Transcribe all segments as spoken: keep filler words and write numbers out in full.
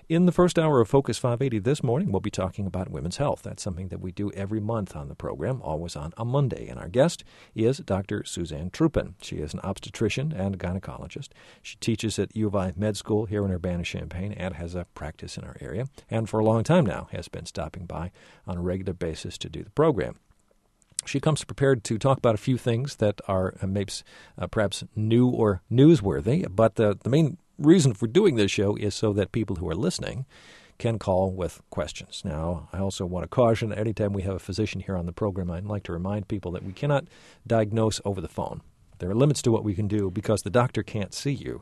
In the first hour of Focus five eighty this morning, we'll be talking about women's health. That's something that we do every month on the program, always on a Monday. And our guest is Doctor Suzanne Trupin. She is an obstetrician and gynecologist. She teaches at U of I Med School here in Urbana-Champaign and has a practice in our area, and for a long time now has been stopping by on a regular basis to do the program. She comes prepared to talk about a few things that are uh, maybe uh, perhaps new or newsworthy, but the, the main reason for doing this show is so that people who are listening can call with questions. Now, I also want to caution, anytime we have a physician here on the program, I'd like to remind people that we cannot diagnose over the phone. There are limits to what we can do because the doctor can't see you.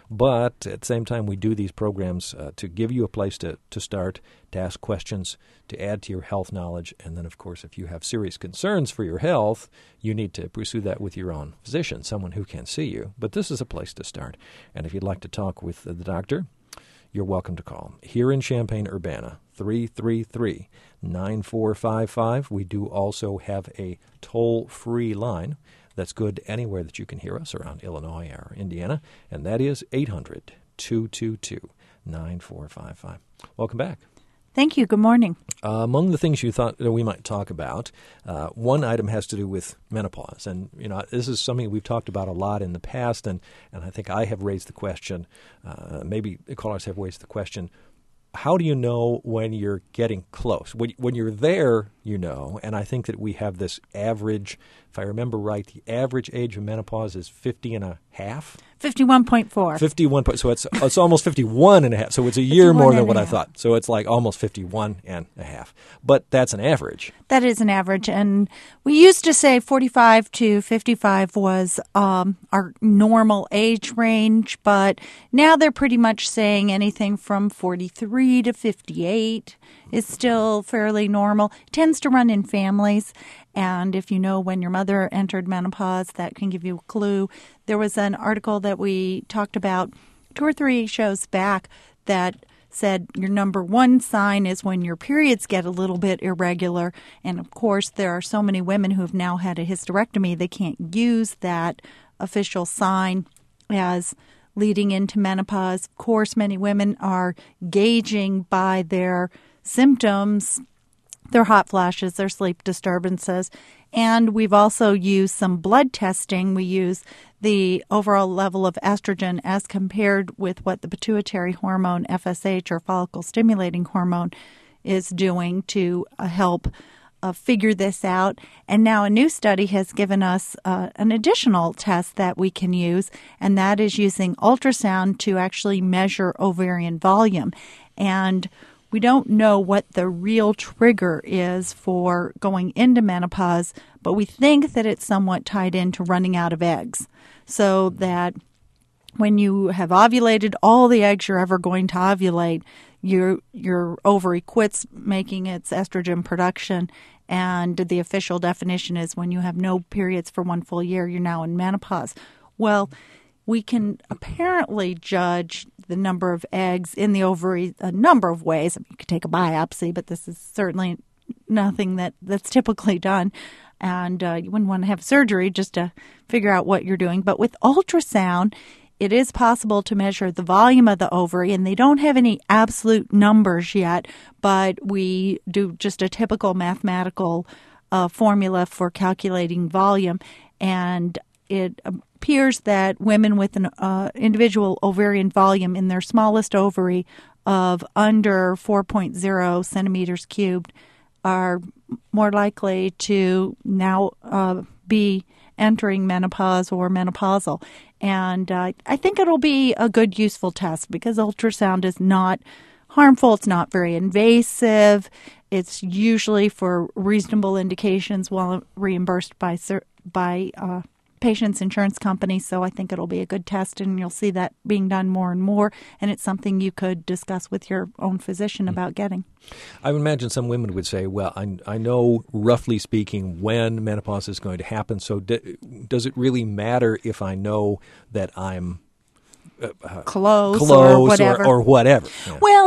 But at the same time, we do these programs uh, to give you a place to, to start, to ask questions, to add to your health knowledge. And then, of course, if you have serious concerns for your health, you need to pursue that with your own physician, someone who can see you. But this is a place to start. And if you'd like to talk with the doctor, you're welcome to call. Here in Champaign-Urbana, three three three, nine four five five. We do also have a toll-free line that's good anywhere that you can hear us around Illinois or Indiana, and that is eight hundred, two two two, nine four five five. Welcome back. Thank you. Good morning. Uh, among the things you thought that we might talk about, uh, one item has to do with menopause. And, you know, this is something we've talked about a lot in the past, and, and I think I have raised the question, uh, maybe the callers have raised the question, how do you know when you're getting close? When, when you're there, you know, and I think that we have this average, if I remember right, the average age of menopause is fifty and a half? fifty-one point four. fifty-one, so it's it's almost fifty-one and a half, so it's a year more than what I thought. So it's like almost fifty-one and a half. But that's an average. That is an average, and we used to say forty-five to fifty-five was um, our normal age range, but now they're pretty much saying anything from forty-three to fifty-eight is still fairly normal. It tends to run in families, and if you know when your mother entered menopause, that can give you a clue. There was an article that we talked about two or three shows back that said your number one sign is when your periods get a little bit irregular. And, of course, there are so many women who have now had a hysterectomy, they can't use that official sign as leading into menopause. Of course, many women are gauging by their symptoms, their hot flashes, their sleep disturbances. And we've also used some blood testing. We use the overall level of estrogen as compared with what the pituitary hormone, F S H, or follicle stimulating hormone, is doing to uh, help uh, figure this out. And now a new study has given us uh, an additional test that we can use, and that is using ultrasound to actually measure ovarian volume. And we don't know what the real trigger is for going into menopause, but we think that it's somewhat tied into running out of eggs. So that when you have ovulated all the eggs you're ever going to ovulate, your your ovary quits making its estrogen production, and the official definition is when you have no periods for one full year, you're now in menopause. Well, we can apparently judge the number of eggs in the ovary a number of ways. I mean, you could take a biopsy, but this is certainly nothing that, that's typically done. And uh, you wouldn't want to have surgery just to figure out what you're doing. But with ultrasound, it is possible to measure the volume of the ovary, and they don't have any absolute numbers yet, but we do just a typical mathematical uh, formula for calculating volume. And it appears that women with an uh, individual ovarian volume in their smallest ovary of under four point zero centimeters cubed are more likely to now uh, be entering menopause or menopausal. And uh, I think it'll be a good, useful test because ultrasound is not harmful. It's not very invasive. It's usually for reasonable indications while reimbursed by by uh, patients' insurance companies. So I think it'll be a good test, and you'll see that being done more and more. And it's something you could discuss with your own physician about getting. I would imagine some women would say, well, I, I know, roughly speaking, when menopause is going to happen. So d- does it really matter if I know that I'm Uh, close, close or whatever. Or, or whatever. Yeah. Well,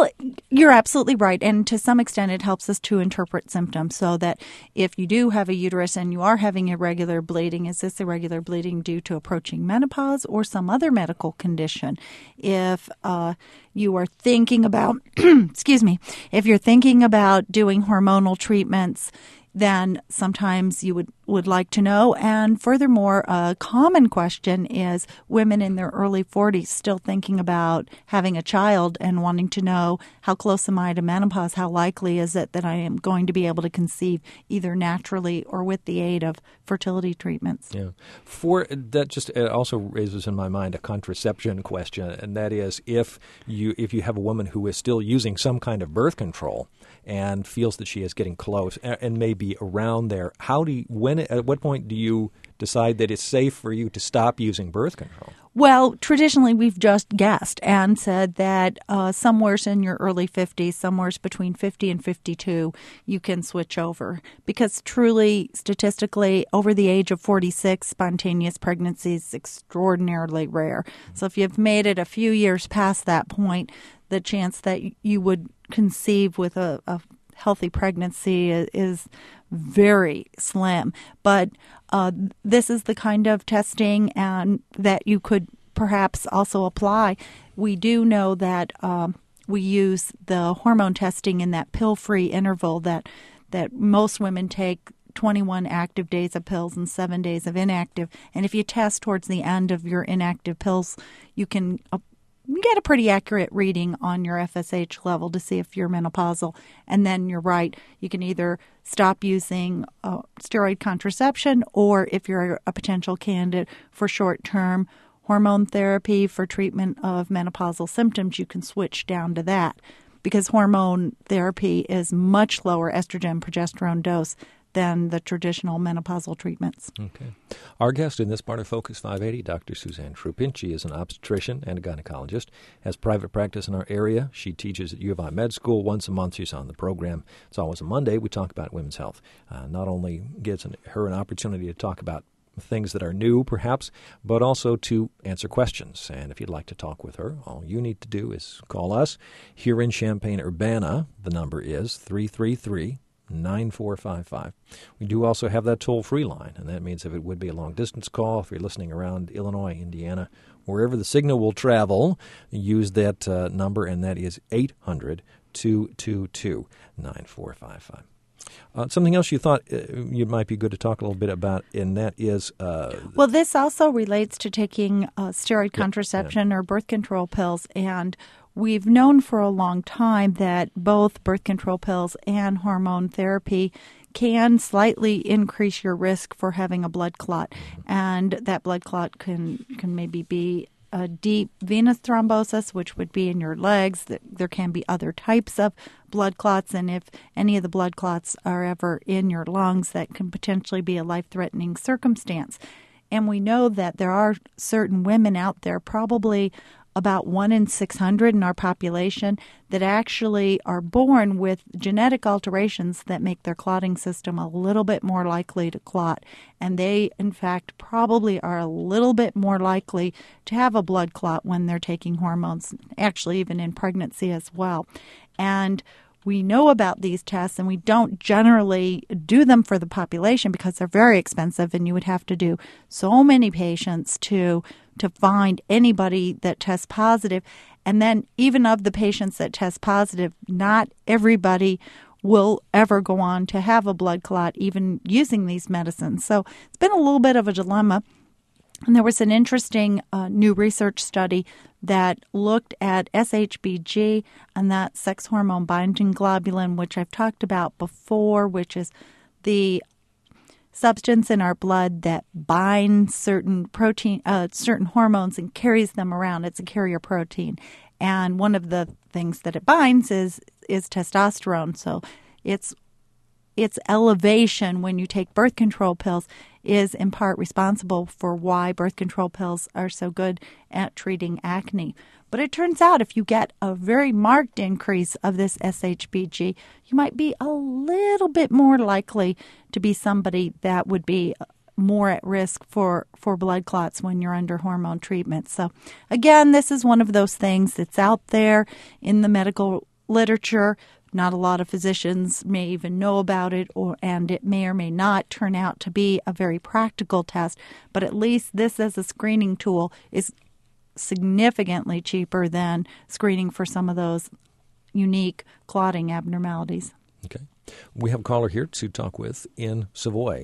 You're absolutely right. And to some extent, it helps us to interpret symptoms so that if you do have a uterus and you are having irregular bleeding, is this irregular bleeding due to approaching menopause or some other medical condition? If uh, you are thinking about, excuse me, if you're thinking about doing hormonal treatments, then sometimes you would, would like to know. And furthermore, a common question is women in their early forties still thinking about having a child and wanting to know, how close am I to menopause? How likely is it that I am going to be able to conceive either naturally or with the aid of fertility treatments? Yeah. For that just it also raises in my mind a contraception question, and that is if you if you have a woman who is still using some kind of birth control and feels that she is getting close and, and may be around there, how do you, when at what point do you decide that it's safe for you to stop using birth control? Well, traditionally, we've just guessed and said that uh, somewhere in your early fifties, somewhere between fifty and fifty-two, you can switch over. Because truly, statistically, over the age of forty-six, spontaneous pregnancy is extraordinarily rare. So if you've made it a few years past that point, the chance that you would conceive with a, a healthy pregnancy is very slim. But uh, this is the kind of testing and that you could perhaps also apply. We do know that um, we use the hormone testing in that pill-free interval that that most women take twenty-one active days of pills and seven days of inactive. And if you test towards the end of your inactive pills, you can uh, you get a pretty accurate reading on your F S H level to see if you're menopausal. And then you're right, you can either stop using uh, steroid contraception, or if you're a potential candidate for short-term hormone therapy for treatment of menopausal symptoms, you can switch down to that, because hormone therapy is much lower estrogen progesterone dose than the traditional menopausal treatments. Okay. Our guest in this part of Focus five eighty, Doctor Suzanne Trupin. She is an obstetrician and a gynecologist, has private practice in our area. She teaches at U of I Med School. Once a month she's on the program. It's always a Monday. We talk about women's health. Uh, not only gives an, her an opportunity to talk about things that are new, perhaps, but also to answer questions. And if you'd like to talk with her, all you need to do is call us. Here in Champaign-Urbana, the number is three three three, nine four five five. We do also have that toll-free line, and that means if it would be a long-distance call, if you're listening around Illinois, Indiana, wherever the signal will travel, use that uh, number, and that is eight hundred, two two two, nine four five five. Uh, something else you thought uh, you might be good to talk a little bit about, and that is... Uh, well, this also relates to taking uh, steroid contraception yeah, yeah. or birth control pills, and we've known for a long time that both birth control pills and hormone therapy can slightly increase your risk for having a blood clot, and that blood clot can, can maybe be a deep venous thrombosis, which would be in your legs. There can be other types of blood clots, and if any of the blood clots are ever in your lungs, that can potentially be a life-threatening circumstance. And we know that there are certain women out there, probably about one in six hundred in our population, that actually are born with genetic alterations that make their clotting system a little bit more likely to clot. And they, in fact, probably are a little bit more likely to have a blood clot when they're taking hormones, actually even in pregnancy as well. And we know about these tests, and we don't generally do them for the population because they're very expensive, and you would have to do so many patients to to find anybody that tests positive. And then even of the patients that test positive, not everybody will ever go on to have a blood clot, even using these medicines. So it's been a little bit of a dilemma. And there was an interesting uh, new research study that looked at S H B G and that sex hormone binding globulin, which I've talked about before, which is the substance in our blood that binds certain protein, uh, certain hormones and carries them around. It's a carrier protein. And one of the things that it binds is is testosterone. So it's its elevation when you take birth control pills is in part responsible for why birth control pills are so good at treating acne. But it turns out if you get a very marked increase of this S H B G, you might be a little bit more likely to be somebody that would be more at risk for, for blood clots when you're under hormone treatment. So again, this is one of those things that's out there in the medical literature. Not a lot of physicians may even know about it, or and it may or may not turn out to be a very practical test. But at least this as a screening tool is significantly cheaper than screening for some of those unique clotting abnormalities. Okay. We have a caller here to talk with in Savoy,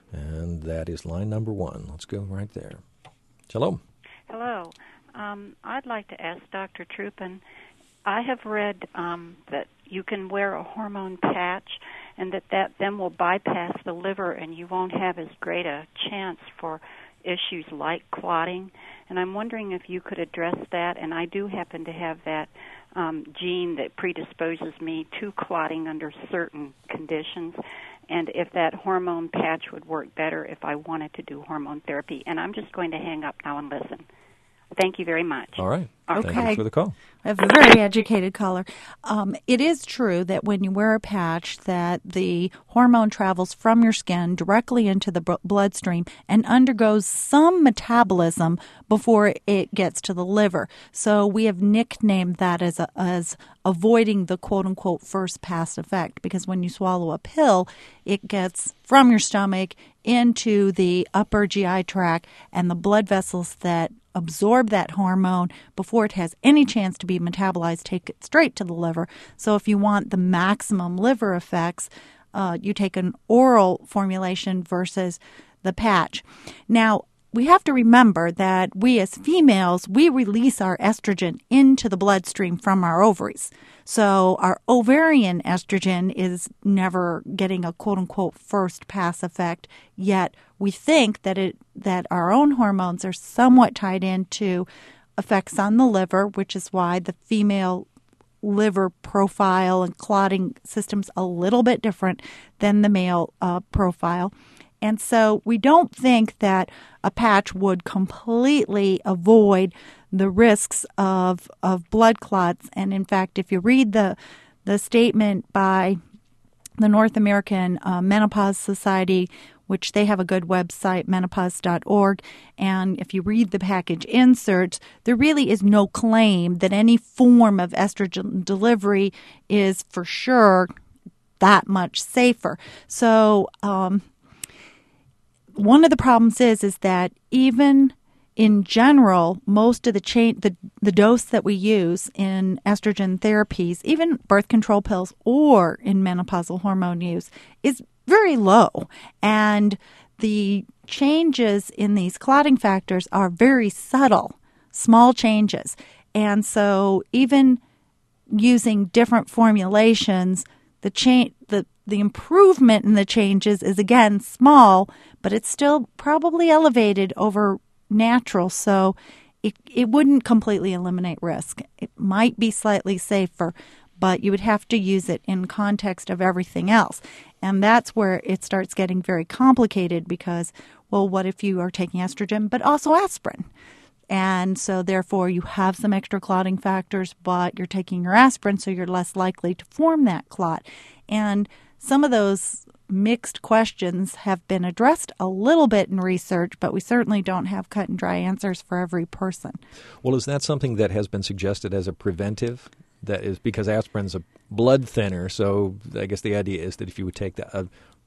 and that is line number one. Let's go right there. Hello. Hello. Um, I'd like to ask Doctor Trupin, I have read um, that you can wear a hormone patch and that that then will bypass the liver and you won't have as great a chance for issues like clotting. And I'm wondering if you could address that. And I do happen to have that um, gene that predisposes me to clotting under certain conditions, and if that hormone patch would work better if I wanted to do hormone therapy. And I'm just going to hang up now and listen. Thank you very much. All right. Okay. Thank you for the call. A very educated caller. Um, it is true that when you wear a patch that the hormone travels from your skin directly into the b- bloodstream and undergoes some metabolism before it gets to the liver. So we have nicknamed that as a, as avoiding the quote-unquote first pass effect, because when you swallow a pill, it gets from your stomach into the upper G I tract, and the blood vessels that absorb that hormone before it has any chance to be metabolized take it straight to the liver. So if you want the maximum liver effects, uh, you take an oral formulation versus the patch. Now, we have to remember that we as females, we release our estrogen into the bloodstream from our ovaries. So our ovarian estrogen is never getting a quote-unquote first pass effect, yet we think that it that our own hormones are somewhat tied into effects on the liver, which is why the female liver profile and clotting system's a little bit different than the male uh, profile. And so we don't think that a patch would completely avoid the risks of of blood clots. And in fact, if you read the the statement by the North American uh, Menopause Society, which they have a good website, menopause dot org, and if you read the package inserts, there really is no claim that any form of estrogen delivery is for sure that much safer. So um, one of the problems is is that even in general, most of the cha- the the dose that we use in estrogen therapies, even birth control pills or in menopausal hormone use, is very low. And the changes in these clotting factors are very subtle, small changes. And so even using different formulations, the cha- the the improvement in the changes is again small, but it's still probably elevated over natural, so it it wouldn't completely eliminate risk. It might be slightly safer, but you would have to use it in context of everything else. And that's where it starts getting very complicated because, well, what if you are taking estrogen but also aspirin? And so therefore you have some extra clotting factors, but you're taking your aspirin, so you're less likely to form that clot. And some of those mixed questions have been addressed a little bit in research, but we certainly don't have cut and dry answers for every person. Well, is that something that has been suggested as a preventive? That is because aspirin's a blood thinner, so I guess the idea is that if you would take that, uh,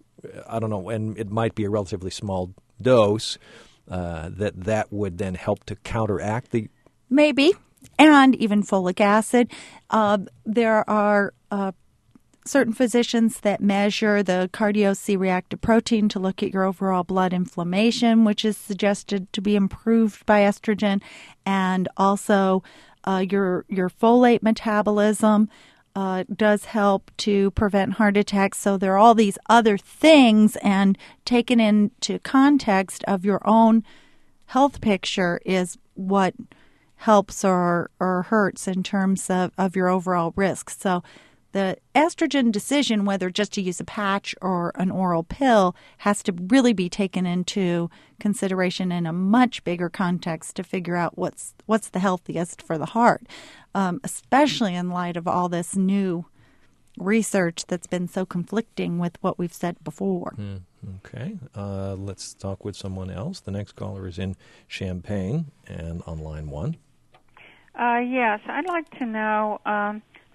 I don't know, and it might be a relatively small dose, uh, that that would then help to counteract the... Maybe, and even folic acid. Uh, there are uh, certain physicians that measure the cardio C-reactive protein to look at your overall blood inflammation, which is suggested to be improved by estrogen, and also uh, your your folate metabolism uh, does help to prevent heart attacks. So there are all these other things, and taken into context of your own health picture is what helps or, or hurts in terms of, of your overall risk. So the estrogen decision, whether just to use a patch or an oral pill, has to really be taken into consideration in a much bigger context to figure out what's what's the healthiest for the heart, um, especially in light of all this new research that's been so conflicting with what we've said before. Mm, okay. Uh, let's talk with someone else. The next caller is in Champaign and on line one. Uh, yes, I'd like to know... Um,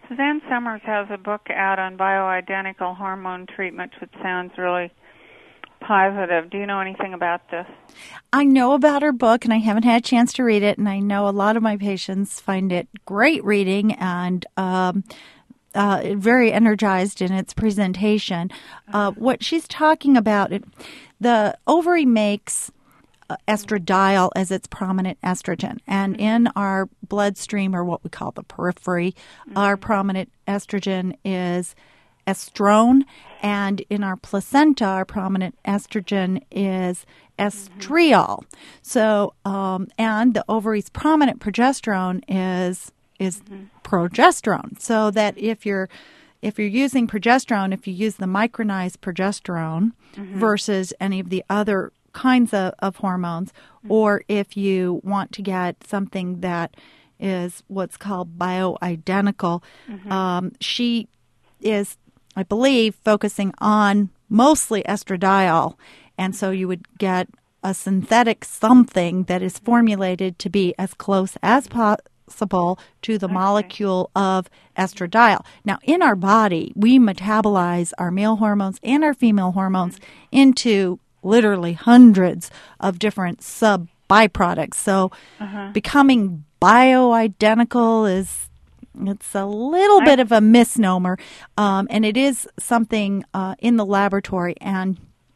Suzanne Summers has a book out on bioidentical hormone treatment, which sounds really positive. Do you know anything about this? I know about her book, and I haven't had a chance to read it, and I know a lot of my patients find it great reading and um, uh, very energized in its presentation. Uh, what she's talking about, it, the ovary makes uh, estradiol as its prominent estrogen, and in our bloodstream, or what we call the periphery, mm-hmm. our prominent estrogen is estrone, and in our placenta, our prominent estrogen is estriol. Mm-hmm. So, um, and the ovary's prominent progesterone is is mm-hmm. progesterone. So that if you're if you're using progesterone, if you use the micronized progesterone mm-hmm. versus any of the other kinds of, of hormones, mm-hmm. or if you want to get something that is what's called bioidentical, mm-hmm. um, she is, I believe, focusing on mostly estradiol, and so you would get a synthetic something that is formulated to be as close as possible to the okay. molecule of estradiol. Now, in our body, we metabolize our male hormones and our female hormones mm-hmm. into literally hundreds of different sub byproducts. So uh-huh. becoming bioidentical is It's a little bit of a misnomer, um, and it is something uh, in the laboratory. And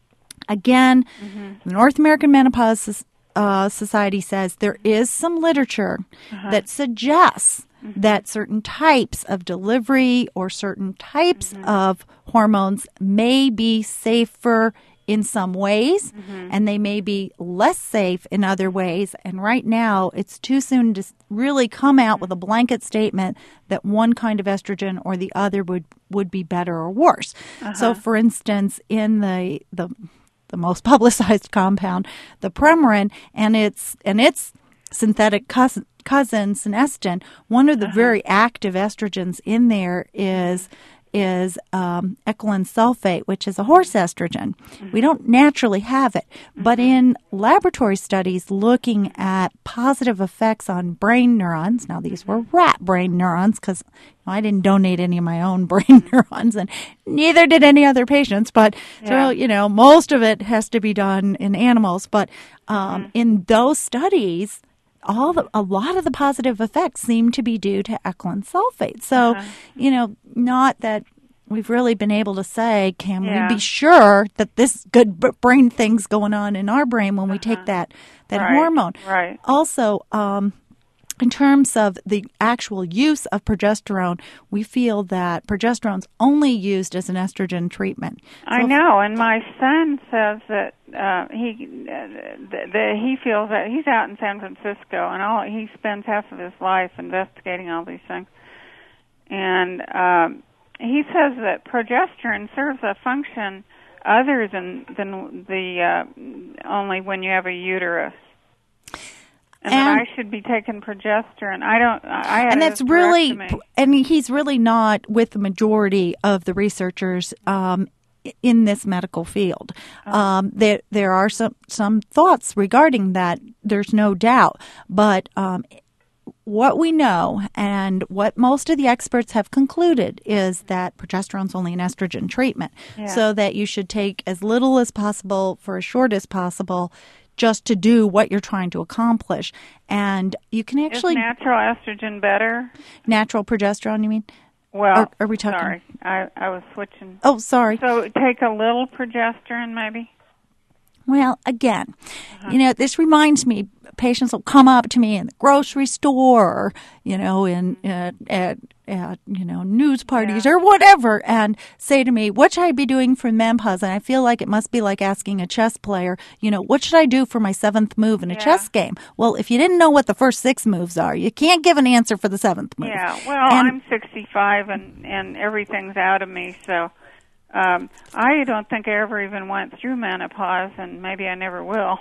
again, mm-hmm. the North American Menopause uh, Society says there is some literature uh-huh. that suggests mm-hmm. that certain types of delivery or certain types mm-hmm. of hormones may be safer in some ways, mm-hmm. and they may be less safe in other ways. And right now, it's too soon to really come out with a blanket statement that one kind of estrogen or the other would, would be better or worse. Uh-huh. So, for instance, in the the the most publicized compound, the Premarin, and its and its synthetic cousin, cousin Senestin, one of the uh-huh. very active estrogens in there is. is um, ethylene sulfate, which is a horse estrogen. Mm-hmm. We don't naturally have it. Mm-hmm. But in laboratory studies looking at positive effects on brain neurons, now these were rat brain neurons because I didn't donate any of my own brain neurons, and neither did any other patients. But, yeah. so, you know, most of it has to be done in animals. But um, mm-hmm. in those studies, all the, a lot of the positive effects seem to be due to ethylene sulfate. So, uh-huh. you know, not that we've really been able to say, can yeah. we be sure that this good b- brain thing's going on in our brain when we uh-huh. take that, that right. hormone. Right. Also, um, in terms of the actual use of progesterone, we feel that progesterone's only used as an estrogen treatment. So I know, and my son says that uh, he uh, th- that he feels that he's out in San Francisco, and all he spends half of his life investigating all these things. And um, he says that progesterone serves a function other than than the uh, only when you have a uterus. And, and I should be taking progesterone. I don't. I had and that's really. I mean, he's really not with the majority of the researchers um, in this medical field. Oh. Um, there, there are some some thoughts regarding that. There's no doubt, but um, what we know and what most of the experts have concluded is that progesterone's only an estrogen treatment, yeah. so that you should take as little as possible for as short as possible, just to do what you're trying to accomplish. And you can actually... Is natural estrogen better? Natural progesterone, you mean? Well, are, are we talking... sorry. I, I was switching. Oh, sorry. So take a little progesterone, maybe? Well, again, uh-huh. you know, this reminds me, patients will come up to me in the grocery store, or, you know, in at, at, at you know, news parties yeah. or whatever, and say to me, what should I be doing for menopause? And I feel like it must be like asking a chess player, you know, what should I do for my seventh move in a yeah. chess game? Well, if you didn't know what the first six moves are, you can't give an answer for the seventh move. Yeah, well, and, I'm sixty-five, and, and everything's out of me, so... Um, I don't think I ever even went through menopause, and maybe I never will.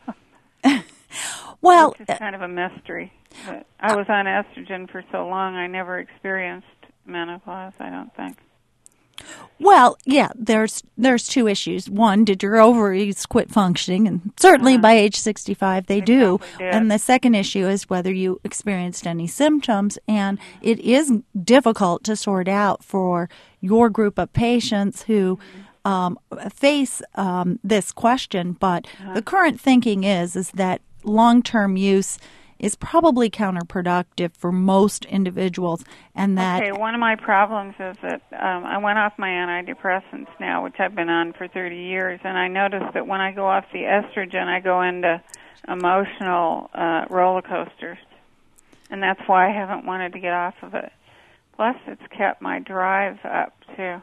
Well, it's kind of a mystery. But I was on estrogen for so long, I never experienced menopause, I don't think. Well, yeah, there's there's two issues. One, did your ovaries quit functioning? And certainly Uh-huh. by age sixty-five they They do. probably did. And the second issue is whether you experienced any symptoms. And it is difficult to sort out for your group of patients who um, face um, this question. But Uh-huh. the current thinking is is that long-term use is probably counterproductive for most individuals, and that Okay, one of my problems is that um, I went off my antidepressants now, which I've been on for thirty years, and I noticed that when I go off the estrogen, I go into emotional uh, roller coasters, and that's why I haven't wanted to get off of it. Plus, it's kept my drive up, too.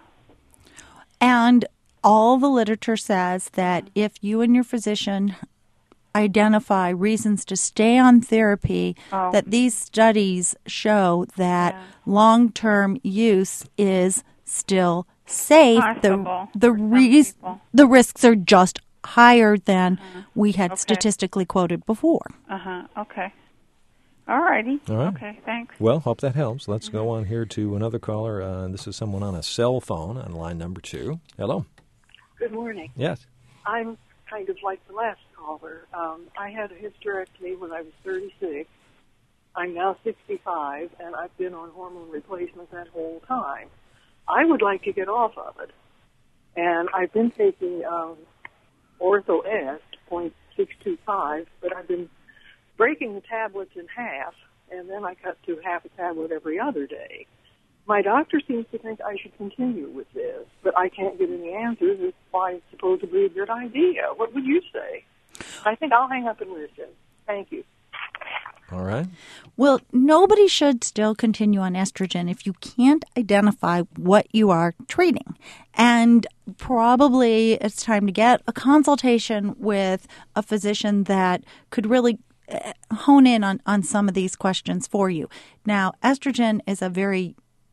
And all the literature says that if you and your physician identify reasons to stay on therapy, Oh. that these studies show that Yeah. long-term use is still safe. Possible the the for some res- people. the risks are just higher than we had Okay. statistically quoted before. Uh-huh, okay. All righty. All right. Okay, thanks. Well, hope that helps. Let's go on here to another caller. Uh, this is someone on a cell phone on line number two. Hello. Good morning. Yes. I'm kind of like the last caller. Um, I had a hysterectomy when I was thirty-six. I'm now sixty-five, and I've been on hormone replacement that whole time. I would like to get off of it. And I've been taking um, Ortho S, point six two five, but I've been breaking the tablets in half, and then I cut to half a tablet every other day. My doctor seems to think I should continue with this, but I can't get any answers as to why it's supposedly a good idea. What would you say? I think I'll hang up and listen. Thank you. All right. Well, nobody should still continue on estrogen if you can't identify what you are treating. And probably it's time to get a consultation with a physician that could really uh, hone in on, on some of these questions for you. Now, estrogen is a very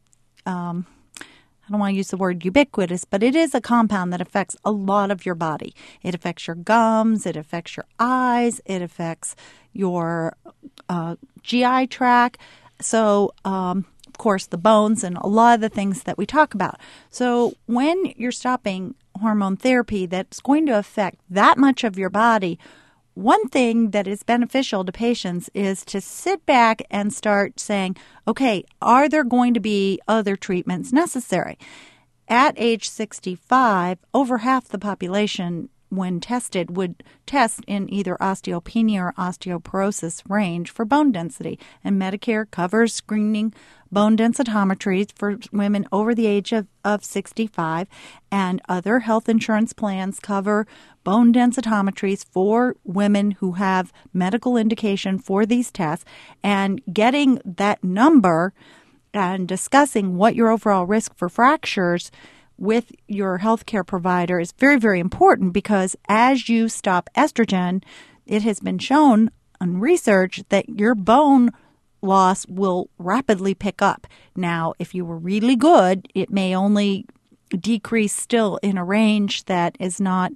um, I don't want to use the word ubiquitous, but it is a compound that affects a lot of your body. It affects your gums, it affects your eyes, it affects your uh, G I tract. So, um, of course, the bones and a lot of the things that we talk about. So when you're stopping hormone therapy that's going to affect that much of your body, one thing that is beneficial to patients is to sit back and start saying, okay, are there going to be other treatments necessary? At age sixty-five, over half the population, when tested, would test in either osteopenia or osteoporosis range for bone density. And Medicare covers screening bone densitometries for women over the age of, of sixty-five, and other health insurance plans cover bone densitometries for women who have medical indication for these tests. And getting that number and discussing what your overall risk for fractures with your healthcare provider is very, very important, because as you stop estrogen, it has been shown on research that your bone loss will rapidly pick up. Now, if you were really good, it may only decrease still in a range that is not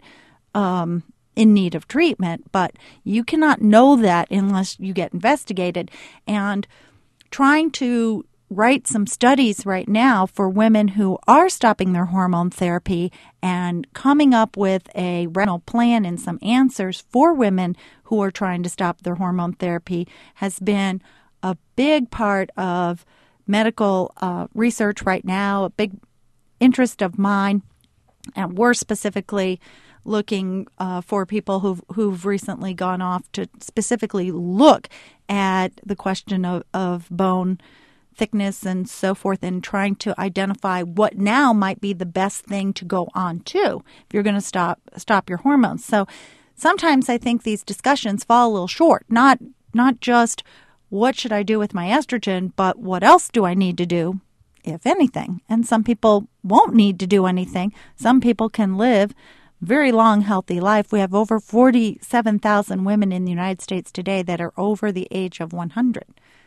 um, in need of treatment, but you cannot know that unless you get investigated. And trying to write some studies right now for women who are stopping their hormone therapy and coming up with a renal plan and some answers for women who are trying to stop their hormone therapy has been a big part of medical uh, research right now, a big interest of mine. And we're specifically looking uh, for people who've, who've recently gone off to specifically look at the question of, of bone thickness and so forth, and trying to identify what now might be the best thing to go on to if you're going to stop stop your hormones. So sometimes I think these discussions fall a little short, not not just what should I do with my estrogen, but what else do I need to do, if anything. And some people won't need to do anything. Some people can live very long, healthy life. We have over forty-seven thousand women in the United States today that are over the age of one hundred.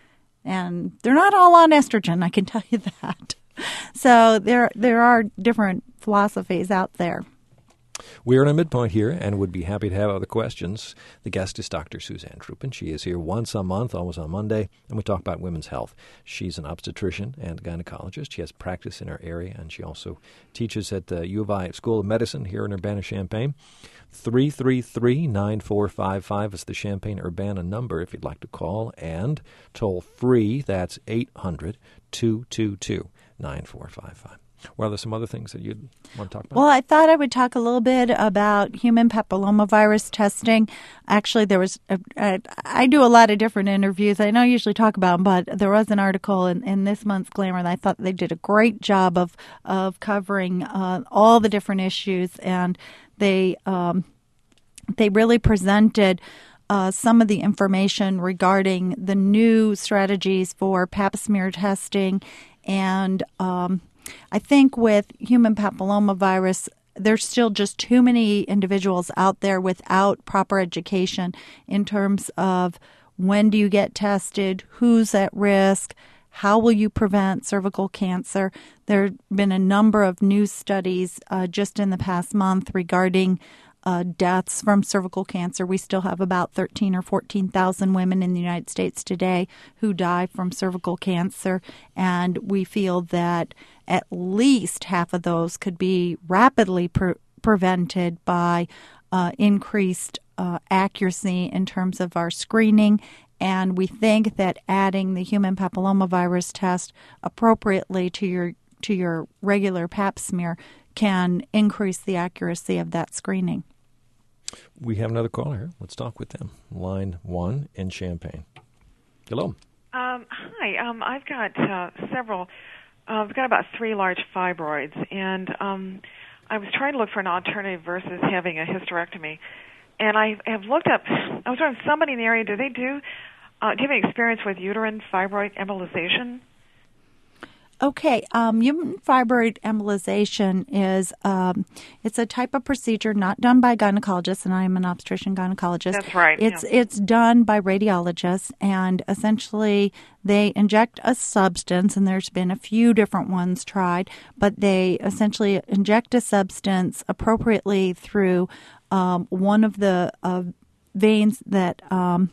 And they're not all on estrogen, I can tell you that. So there there are different philosophies out there. We're in a midpoint here and would be happy to have other questions. The guest is Doctor Suzanne Troopin. She is here once a month, always on Monday, and we talk about women's health. She's an obstetrician and gynecologist. She has practice in her area, and she also teaches at the U of I School of Medicine here in Urbana-Champaign. three three three, nine four five five is the Champaign-Urbana number if you'd like to call, and toll free, that's eight hundred, two two two, nine four five five. Well, there's some other things that you'd want to talk about? Well, I thought I would talk a little bit about human papillomavirus testing. Actually, there was a, a, I do a lot of different interviews. I don't usually talk about them, but there was an article in, in this month's Glamour, and I thought they did a great job of of covering uh, all the different issues, and they um, they really presented Uh, some of the information regarding the new strategies for pap smear testing. And um, I think with human papillomavirus, there's still just too many individuals out there without proper education in terms of when do you get tested, who's at risk, how will you prevent cervical cancer. There have been a number of new studies uh, just in the past month regarding Uh, deaths from cervical cancer. We still have about thirteen or fourteen thousand women in the United States today who die from cervical cancer, and we feel that at least half of those could be rapidly pre- prevented by uh, increased uh, accuracy in terms of our screening. And we think that adding the human papillomavirus test appropriately to your to your regular pap smear can increase the accuracy of that screening. We have another caller here. Let's talk with them. Line one in Champaign. Hello. Um, hi. Um, I've got uh, several. Uh, I've got about three large fibroids, and um, I was trying to look for an alternative versus having a hysterectomy. And I have looked up. I was wondering, somebody in the area, do they do? Uh, do you have any experience with uterine fibroid embolization? Okay, um, human fibroid embolization is um, it's a type of procedure not done by gynecologists, and I am an obstetrician gynecologist. That's right. It's yeah. it's done by radiologists, and essentially they inject a substance, and there's been a few different ones tried, but they essentially inject a substance appropriately through um, one of the uh, veins that. Um,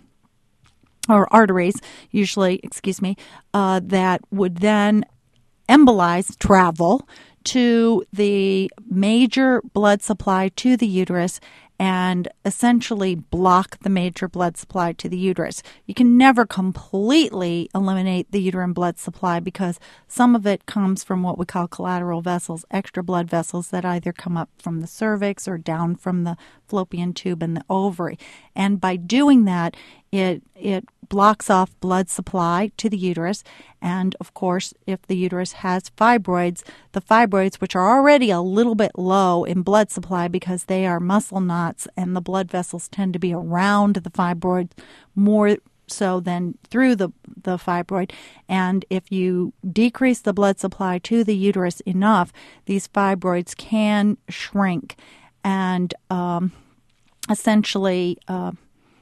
or arteries, usually, excuse me, uh, that would then embolize, travel to the major blood supply to the uterus and essentially block the major blood supply to the uterus. You can never completely eliminate the uterine blood supply because some of it comes from what we call collateral vessels, extra blood vessels that either come up from the cervix or down from the fallopian tube and the ovary. And by doing that, it it blocks off blood supply to the uterus. And of course, if the uterus has fibroids, the fibroids, which are already a little bit low in blood supply because they are muscle knots and the blood vessels tend to be around the fibroid more so than through the, the fibroid. And if you decrease the blood supply to the uterus enough, these fibroids can shrink and um, essentially uh,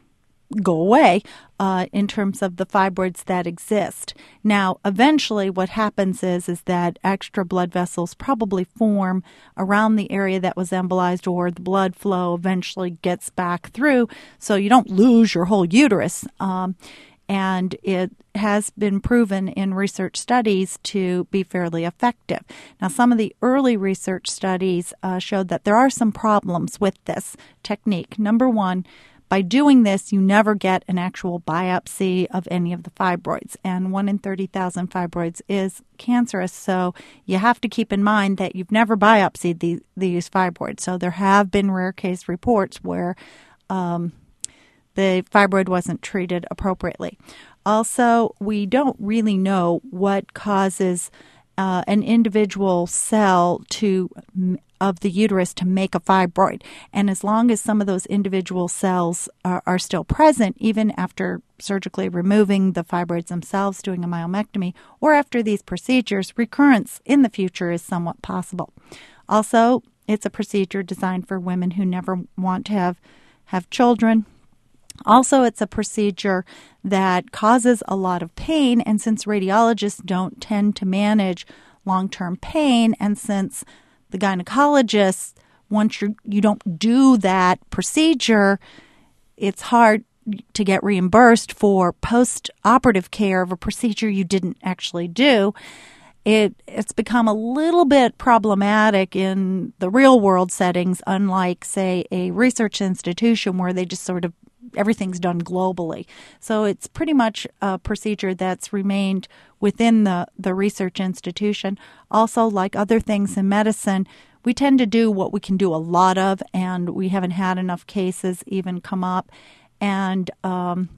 go away uh, in terms of the fibroids that exist. Now, eventually what happens is, is that extra blood vessels probably form around the area that was embolized, or the blood flow eventually gets back through, so you don't lose your whole uterus. Um, and it has been proven in research studies to be fairly effective. Now, some of the early research studies uh, showed that there are some problems with this technique. Number one, by doing this, you never get an actual biopsy of any of the fibroids, and one in thirty thousand fibroids is cancerous, so you have to keep in mind that you've never biopsied these, these fibroids. So there have been rare case reports where um, the fibroid wasn't treated appropriately. Also, we don't really know what causes uh, an individual cell to of the uterus to make a fibroid. And as long as some of those individual cells are, are still present, even after surgically removing the fibroids themselves, doing a myomectomy, or after these procedures, recurrence in the future is somewhat possible. Also, it's a procedure designed for women who never want to have, have children. Also, it's a procedure that causes a lot of pain, and since radiologists don't tend to manage long-term pain, and since the gynecologists once you you don't do that procedure, it's hard to get reimbursed for post-operative care of a procedure you didn't actually do. It, it's become a little bit problematic in the real world settings, unlike, say, a research institution where they just sort of, everything's done globally. So it's pretty much a procedure that's remained within the, the research institution. Also, like other things in medicine, we tend to do what we can do a lot of, and we haven't had enough cases even come up. And um,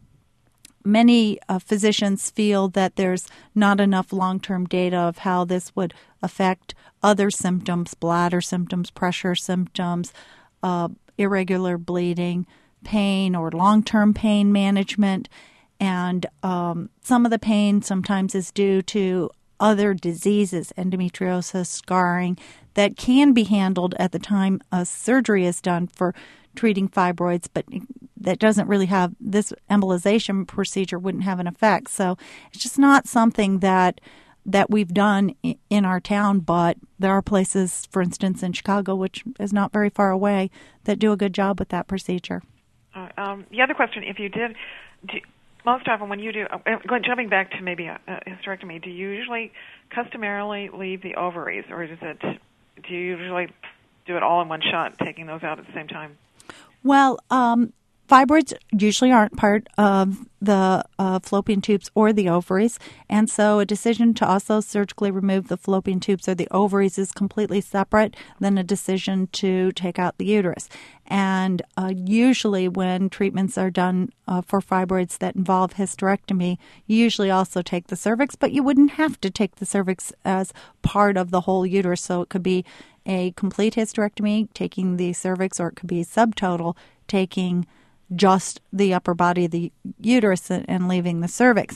many uh, physicians feel that there's not enough long-term data of how this would affect other symptoms, bladder symptoms, pressure symptoms, uh, irregular bleeding, pain or long-term pain management. And um, some of the pain sometimes is due to other diseases, endometriosis, scarring, that can be handled at the time a surgery is done for treating fibroids, but that doesn't really have, this embolization procedure wouldn't have an effect. So it's just not something that that we've done in our town, but there are places, for instance, in Chicago, which is not very far away, that do a good job with that procedure. Uh, um, the other question, if you did, do, most often when you do, uh, going, jumping back to maybe a, a hysterectomy, do you usually customarily leave the ovaries, or is it, do you usually do it all in one shot, taking those out at the same time? Well, um, fibroids usually aren't part of the uh, fallopian tubes or the ovaries, and so a decision to also surgically remove the fallopian tubes or the ovaries is completely separate than a decision to take out the uterus. And uh, usually when treatments are done uh, for fibroids that involve hysterectomy, you usually also take the cervix, but you wouldn't have to take the cervix as part of the whole uterus, so it could be a complete hysterectomy, taking the cervix, or it could be subtotal, taking just the upper body of the uterus and leaving the cervix.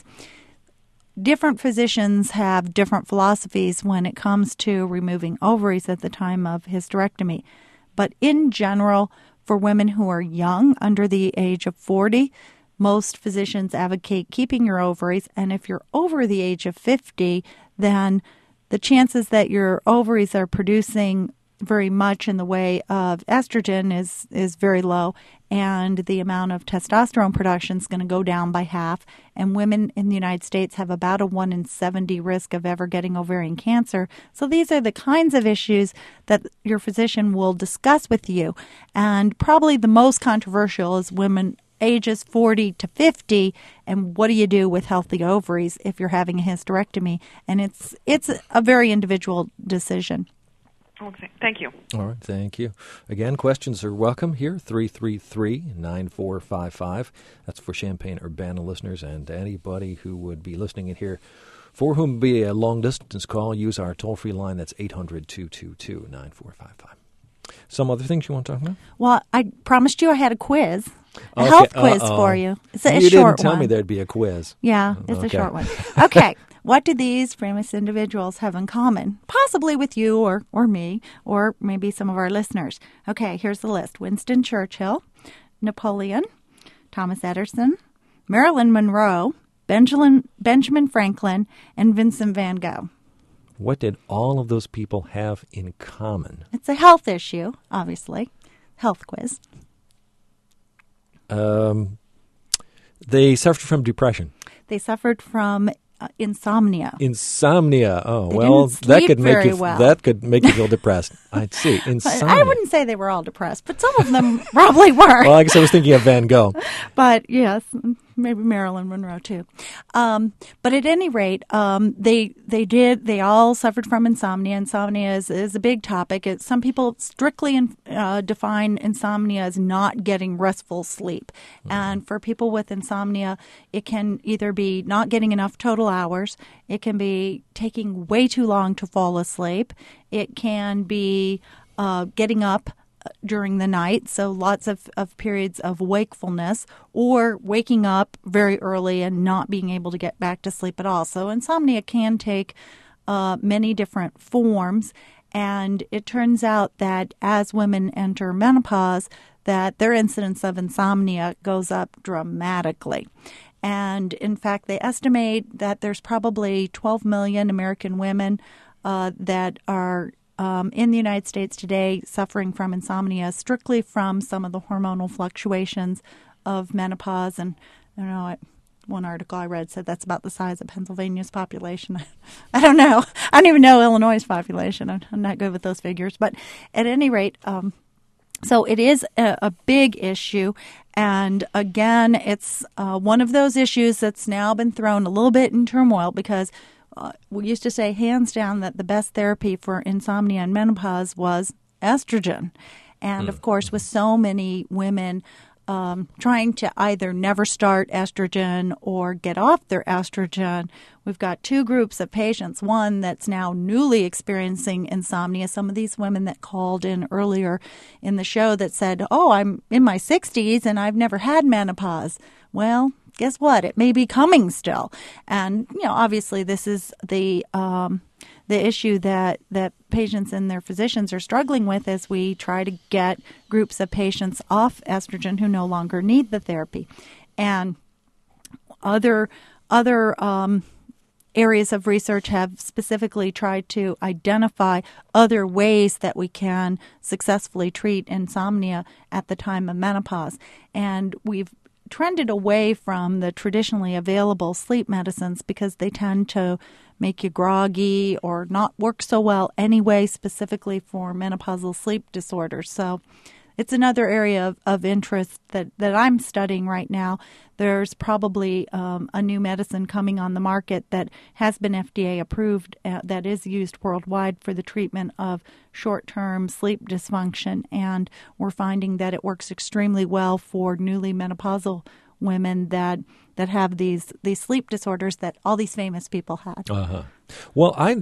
Different physicians have different philosophies when it comes to removing ovaries at the time of hysterectomy. But in general, for women who are young, under the age of forty, most physicians advocate keeping your ovaries. And if you're over the age of fifty, then the chances that your ovaries are producing very much in the way of estrogen is, is very low, and the amount of testosterone production is going to go down by half. And women in the United States have about a one in seventy risk of ever getting ovarian cancer. So these are the kinds of issues that your physician will discuss with you. And probably the most controversial is women ages forty to fifty, and what do you do with healthy ovaries if you're having a hysterectomy? And it's it's a very individual decision. Okay, thank you. All right, thank you. Again, questions are welcome here, three three three, nine four five five. That's for Champaign-Urbana listeners, and anybody who would be listening in here for whom be a long-distance call, use our toll-free line. That's eight hundred, two two two, nine four five five. Some other things you want to talk about? Well, I promised you I had a quiz, a okay. health quiz Uh-oh. for you. It's a, you a didn't short tell one. me there'd be a quiz. Yeah, it's Okay. a short one. Okay, what do these famous individuals have in common? Possibly with you or, or me, or maybe some of our listeners. Okay, here's the list. Winston Churchill, Napoleon, Thomas Edison, Marilyn Monroe, Benjamin, Benjamin Franklin, and Vincent van Gogh. What did all of those people have in common? It's a health issue, obviously. Health quiz. Um, they suffered from depression. They suffered from uh, insomnia. Insomnia. Oh, They well, didn't that sleep could make very you well. that could make you feel depressed. I'd see. Insomnia. I wouldn't say they were all depressed, but some of them probably were. Well, I guess I was thinking of Van Gogh. But yes, maybe Marilyn Monroe too. Um, but at any rate, um, they they did. They all suffered from insomnia. Insomnia is, is a big topic. It, some people strictly in, uh, define insomnia as not getting restful sleep. Mm-hmm. And for people with insomnia, it can either be not getting enough total hours. It can be taking way too long to fall asleep. It can be uh, getting up during the night, so lots of, of periods of wakefulness, or waking up very early and not being able to get back to sleep at all. So insomnia can take uh, many different forms, and it turns out that as women enter menopause, that their incidence of insomnia goes up dramatically. And in fact, they estimate that there's probably twelve million American women uh, that are um, in the United States today suffering from insomnia strictly from some of the hormonal fluctuations of menopause. And I don't know, I, one article I read said that's about the size of Pennsylvania's population. I don't know. I don't even know Illinois' population. I'm, I'm not good with those figures. But at any rate, um, so it is a, a big issue. And again, it's uh, one of those issues that's now been thrown a little bit in turmoil because uh, we used to say hands down that the best therapy for insomnia and menopause was estrogen. And of course, with so many women Um, trying to either never start estrogen or get off their estrogen, we've got two groups of patients. One that's now newly experiencing insomnia. Some of these women that called in earlier in the show that said, oh, I'm in my sixties and I've never had menopause. Well, guess what? It may be coming still. And, you know, obviously this is the um, the issue that, that patients and their physicians are struggling with as we try to get groups of patients off estrogen who no longer need the therapy. And other other um, areas of research have specifically tried to identify other ways that we can successfully treat insomnia at the time of menopause. And we've trended away from the traditionally available sleep medicines because they tend to make you groggy or not work so well anyway, specifically for menopausal sleep disorders. So it's another area of, of interest that, that I'm studying right now. There's probably um, a new medicine coming on the market that has been F D A approved uh, that is used worldwide for the treatment of short-term sleep dysfunction. And we're finding that it works extremely well for newly menopausal women that that have these these sleep disorders that all these famous people had. Uh-huh. Well, I,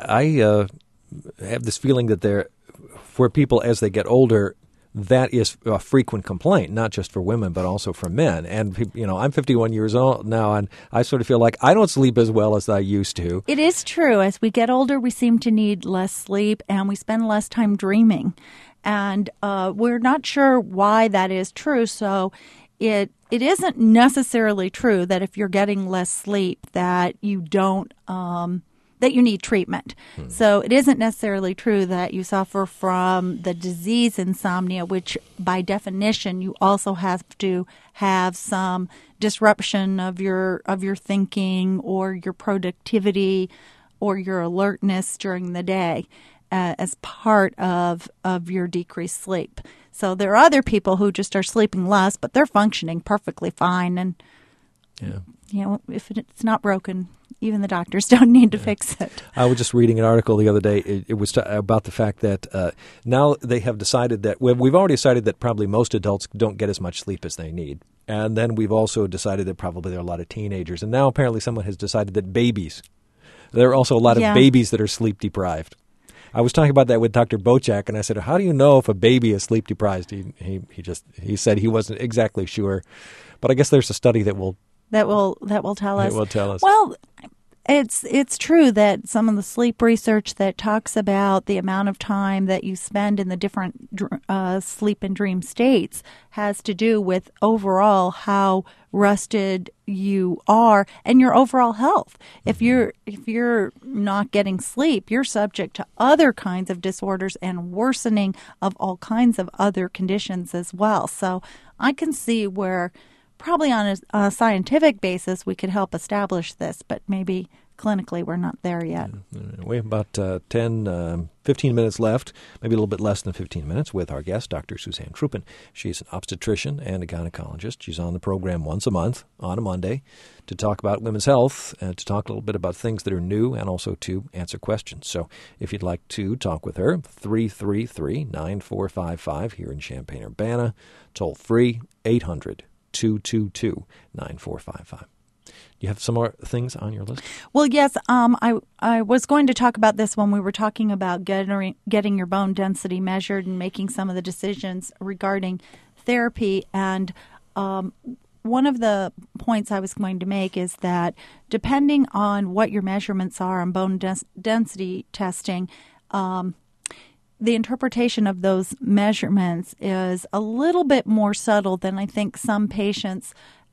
I uh, have this feeling that there, for people as they get older, that is a frequent complaint, not just for women, but also for men. And, you know, I'm fifty-one years old now, and I sort of feel like I don't sleep as well as I used to. It is true. As we get older, we seem to need less sleep, and we spend less time dreaming. And uh, we're not sure why that is true, so it it isn't necessarily true that if you're getting less sleep that you don't um, that you need treatment. Hmm. So it isn't necessarily true that you suffer from the disease insomnia, which by definition you also have to have some disruption of your of your thinking or your productivity or your alertness during the day uh, as part of of your decreased sleep. So there are other people who just are sleeping less, but they're functioning perfectly fine. And, yeah. you know, if it's not broken, even the doctors don't need to yeah. fix it. I was just reading an article the other day. It, it was t- about the fact that uh, now they have decided that well, we've already decided that probably most adults don't get as much sleep as they need. And then we've also decided that probably there are a lot of teenagers. And now apparently someone has decided that babies, there are also a lot of yeah. babies that are sleep deprived. I was talking about that with Doctor Bochak, and I said, how do you know if a baby is sleep deprived? He, he he just he said he wasn't exactly sure, but I guess there's a study that will that will that will tell us. It will tell us. Well, it's it's true that some of the sleep research that talks about the amount of time that you spend in the different uh, sleep and dream states has to do with overall how rested you are and your overall health. If you're if you're not getting sleep, you're subject to other kinds of disorders and worsening of all kinds of other conditions as well. So I can see where probably on a, a scientific basis we could help establish this, but maybe clinically we're not there yet. We have about uh, ten, um, fifteen minutes left, maybe a little bit less than fifteen minutes with our guest, Doctor Suzanne Truppen. She's an obstetrician and a gynecologist. She's on the program once a month on a Monday to talk about women's health and to talk a little bit about things that are new and also to answer questions. So if you'd like to talk with her, three three three, nine four five five here in Champaign-Urbana, toll free, eight hundred, two two two, nine four five five. You have some more things on your list? Well, yes. Um, I I was going to talk about this when we were talking about getting getting your bone density measured and making some of the decisions regarding therapy. And um, one of the points I was going to make is that depending on what your measurements are on bone des- density testing, um, the interpretation of those measurements is a little bit more subtle than I think some patients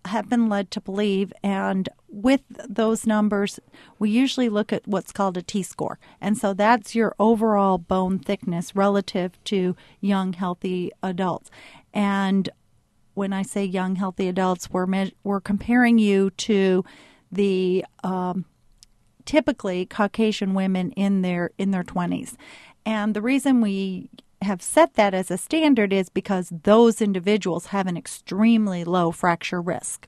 have been led to believe, and with those numbers, we usually look at what's called a T-score. And so that's your overall bone thickness relative to young, healthy adults. And when I say young, healthy adults, we're, me- we're comparing you to the um, typically Caucasian women in their in their twenties. And the reason we have set that as a standard is because those individuals have an extremely low fracture risk.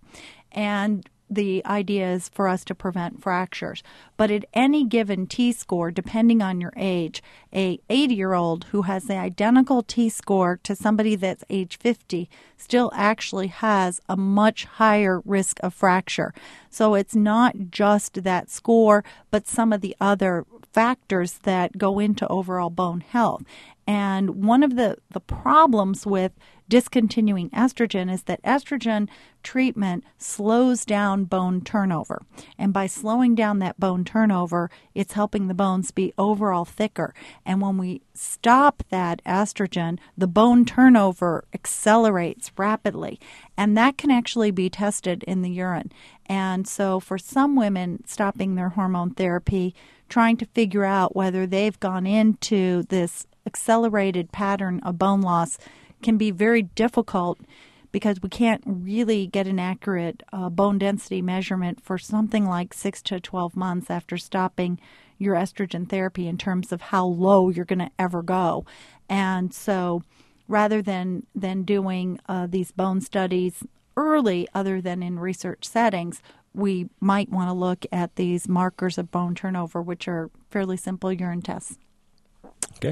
And the idea is for us to prevent fractures. But at any given T-score, depending on your age, a eighty-year-old who has the identical T-score to somebody that's age fifty still actually has a much higher risk of fracture. So it's not just that score, but some of the other factors that go into overall bone health. And one of the, the problems with discontinuing estrogen is that estrogen treatment slows down bone turnover. And by slowing down that bone turnover, it's helping the bones be overall thicker. And when we stop that estrogen, the bone turnover accelerates rapidly. And that can actually be tested in the urine. And so for some women stopping their hormone therapy, trying to figure out whether they've gone into this accelerated pattern of bone loss can be very difficult because we can't really get an accurate uh, bone density measurement for something like six to twelve months after stopping your estrogen therapy in terms of how low you're going to ever go. And so rather than, than doing uh, these bone studies early, other than in research settings, we might want to look at these markers of bone turnover, which are fairly simple urine tests. Okay.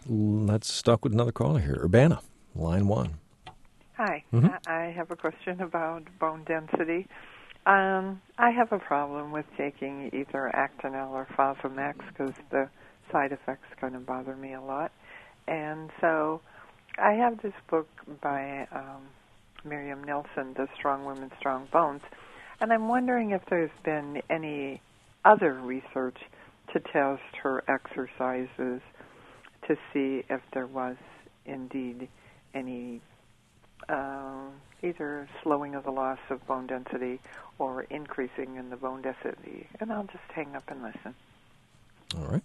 Let's talk with another caller here. Urbana, line one. Hi. Mm-hmm. I have a question about bone density. Um, I have a problem with taking either Actonel or Fosamax because the side effects kind of bother me a lot. And so I have this book by um, Miriam Nelson, The Strong Women, Strong Bones, and I'm wondering if there's been any other research to test her exercises to see if there was indeed any uh, either slowing of the loss of bone density or increasing in the bone density. And I'll just hang up and listen. All right.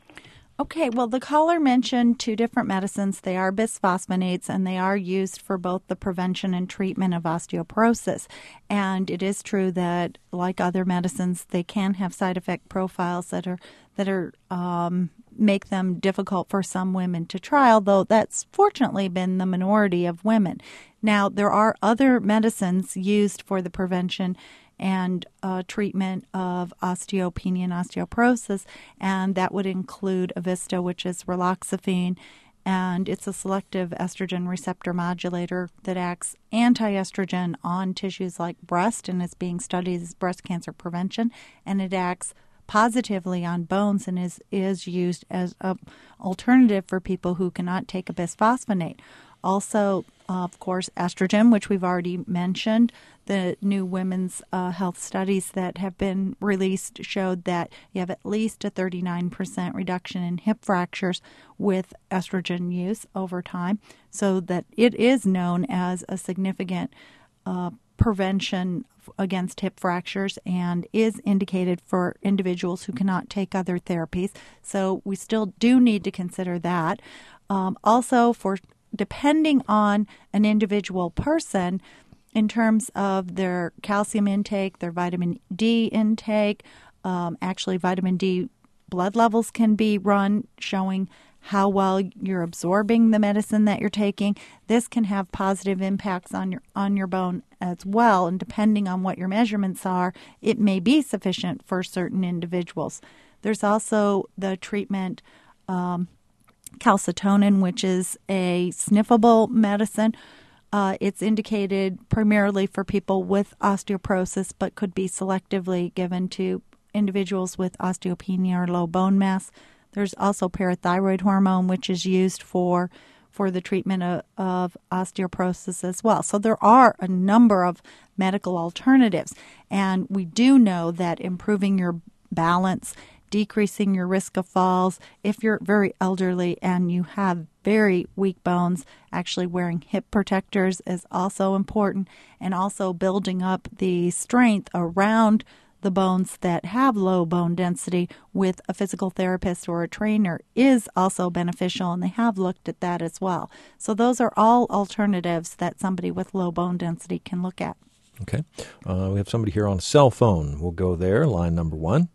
Okay, well, the caller mentioned two different medicines. They are bisphosphonates, and they are used for both the prevention and treatment of osteoporosis. And it is true that, like other medicines, they can have side effect profiles that are that are um, make them difficult for some women to trial, though that's fortunately been the minority of women. Now, there are other medicines used for the prevention and uh, treatment of osteopenia and osteoporosis, and that would include Evista, which is raloxifene, and it's a selective estrogen receptor modulator that acts anti-estrogen on tissues like breast and is being studied as breast cancer prevention, and it acts positively on bones and is, is used as an alternative for people who cannot take a bisphosphonate. Also, uh, of course, estrogen, which we've already mentioned. The new women's uh, health studies that have been released showed that you have at least a thirty-nine percent reduction in hip fractures with estrogen use over time, so that it is known as a significant uh, prevention against hip fractures and is indicated for individuals who cannot take other therapies. So we still do need to consider that. Um, also, for depending on an individual person, in terms of their calcium intake, their vitamin D intake, um, actually vitamin D blood levels can be run showing how well you're absorbing the medicine that you're taking. This can have positive impacts on your on your bone as well, and depending on what your measurements are, it may be sufficient for certain individuals. There's also the treatment um, calcitonin, which is a sniffable medicine. Uh, it's indicated primarily for people with osteoporosis, but could be selectively given to individuals with osteopenia or low bone mass. There's also parathyroid hormone, which is used for for the treatment of, of osteoporosis as well. So there are a number of medical alternatives, and we do know that improving your balance decreasing your risk of falls. If you're very elderly and you have very weak bones, actually wearing hip protectors is also important, and also building up the strength around the bones that have low bone density with a physical therapist or a trainer is also beneficial, and they have looked at that as well. So those are all alternatives that somebody with low bone density can look at. Okay. Uh, we have somebody here on a cell phone. We'll go there, line number one.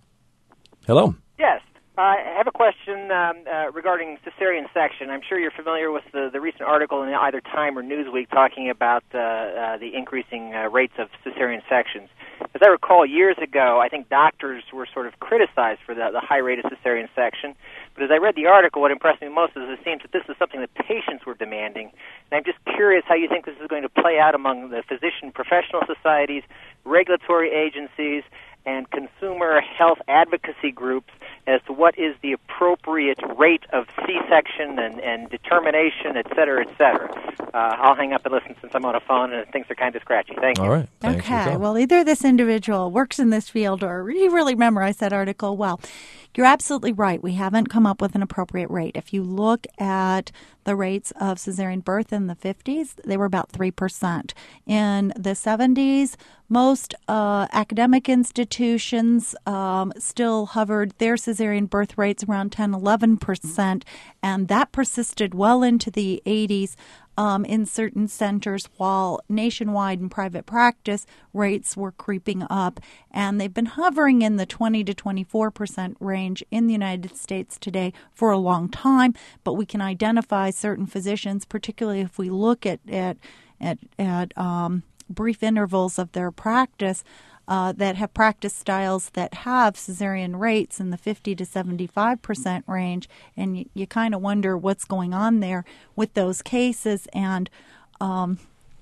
Hello. Yes. Uh, I have a question um, uh, regarding cesarean section. I'm sure you're familiar with the, the recent article in either Time or Newsweek talking about uh, uh, the increasing uh, rates of cesarean sections. As I recall, years ago, I think doctors were sort of criticized for the, the high rate of cesarean section. But as I read the article, what impressed me most is it seems that this is something that patients were demanding. And I'm just curious how you think this is going to play out among the physician professional societies, regulatory agencies, and consumer health advocacy groups as to what is the appropriate rate of C-section and, and determination, et cetera, et cetera. Uh, I'll hang up and listen since I'm on a phone and things are kind of scratchy. Thank you. All right. Thanks okay. Well, either this individual works in this field or he really memorized that article well. You're absolutely right. We haven't come up with an appropriate rate. If you look at the rates of cesarean birth in the fifties, they were about three percent. In the seventies, most uh, academic institutions um, still hovered their cesarean birth rates around ten, eleven percent, and that persisted well into the eighties. Um, in certain centers, while nationwide in private practice rates were creeping up, and they've been hovering in the twenty to twenty-four percent range in the United States today for a long time. But we can identify certain physicians, particularly if we look at at at, at um, brief intervals of their practice, Uh, that have practice styles that have cesarean rates in the fifty to seventy-five percent range, and you, you kind of wonder what's going on there with those cases. And um,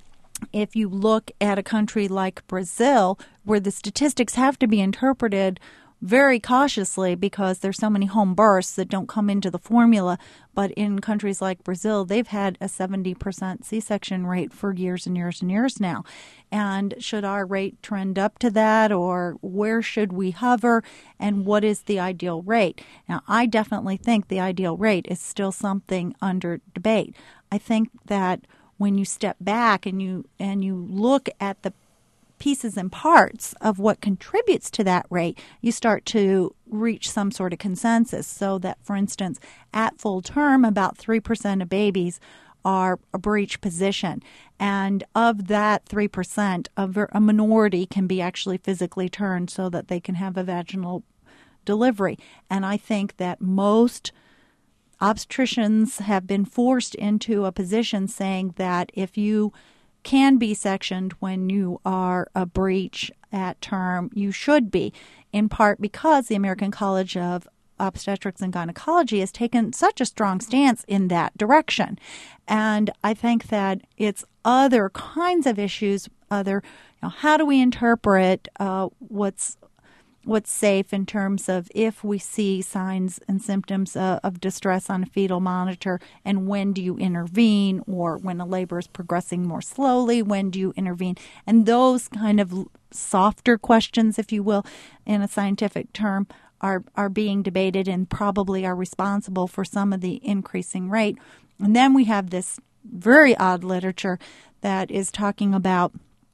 if you look at a country like Brazil, where the statistics have to be interpreted very cautiously because there's so many home births that don't come into the formula. But in countries like Brazil, they've had a seventy percent C-section rate for years and years and years now. And should our rate trend up to that, or where should we hover, and what is the ideal rate? Now, I definitely think the ideal rate is still something under debate. I think that when you step back and you and you look at the pieces and parts of what contributes to that rate, you start to reach some sort of consensus. So that, for instance, at full term, about three percent of babies are a breech position. And of that three percent, a, a minority can be actually physically turned so that they can have a vaginal delivery. And I think that most obstetricians have been forced into a position saying that if you can be sectioned when you are a breech at term, you should be, in part because the American College of Obstetrics and Gynecology has taken such a strong stance in that direction. And I think that it's other kinds of issues, other, you know, how do we interpret uh, what's what's safe in terms of if we see signs and symptoms uh, of distress on a fetal monitor, and when do you intervene, or when a labor is progressing more slowly, when do you intervene? And those kind of softer questions, if you will, in a scientific term, are, are being debated and probably are responsible for some of the increasing rate. And then we have this very odd literature that is talking about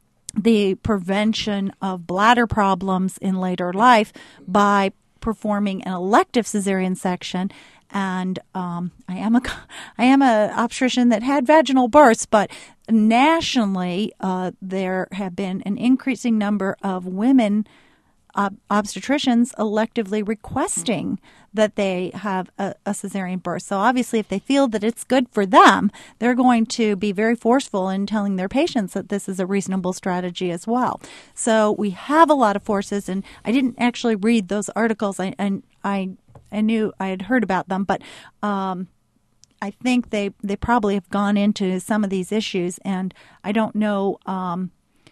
the prevention of bladder problems in later life by performing an elective cesarean section. And um, I am a I am a obstetrician that had vaginal births, but nationally uh, there have been an increasing number of women ob- obstetricians electively requesting that they have a, a cesarean birth. So obviously, if they feel that it's good for them, they're going to be very forceful in telling their patients that this is a reasonable strategy as well. So we have a lot of forces, and I didn't actually read those articles. I I I, I knew I had heard about them, but um, I think they they probably have gone into some of these issues, and I don't know Um,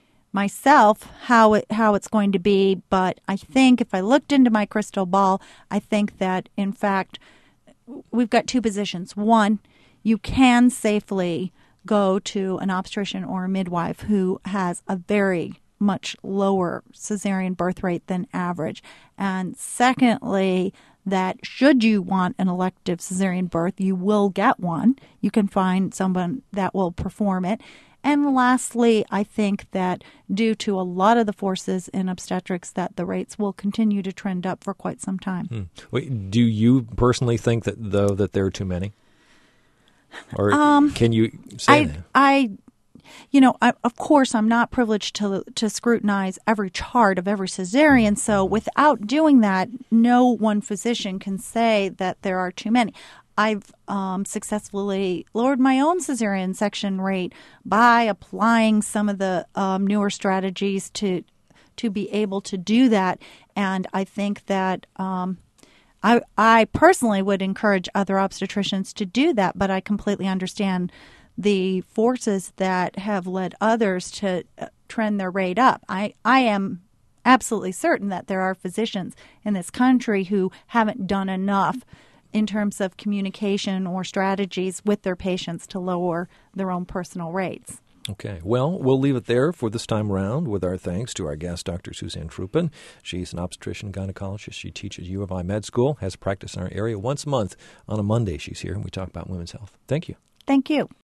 myself how it how it's going to be, but I think if I looked into my crystal ball, I think that in fact we've got two positions. One, you can safely go to an obstetrician or a midwife who has a very much lower cesarean birth rate than average. And secondly, that should you want an elective cesarean birth, you will get one. You can find someone that will perform it. And lastly, I think that due to a lot of the forces in obstetrics, that the rates will continue to trend up for quite some time. Hmm. Wait, do you personally think that, though, that there are too many? Or um, can you say I, that? I, you know, I, of course, I'm not privileged to to scrutinize every chart of every cesarean. So without doing that, no one physician can say that there are too many. I've um, successfully lowered my own cesarean section rate by applying some of the um, newer strategies to to be able to do that. And I think that um, I, I personally would encourage other obstetricians to do that, but I completely understand the forces that have led others to trend their rate up. I, I am absolutely certain that there are physicians in this country who haven't done enough in terms of communication or strategies with their patients to lower their own personal rates. Okay. Well, we'll leave it there for this time around with our thanks to our guest, Doctor Suzanne Troupin. She's an obstetrician gynecologist. She teaches U of I Med School, has practice in our area once a month. On a Monday, she's here, and we talk about women's health. Thank you. Thank you.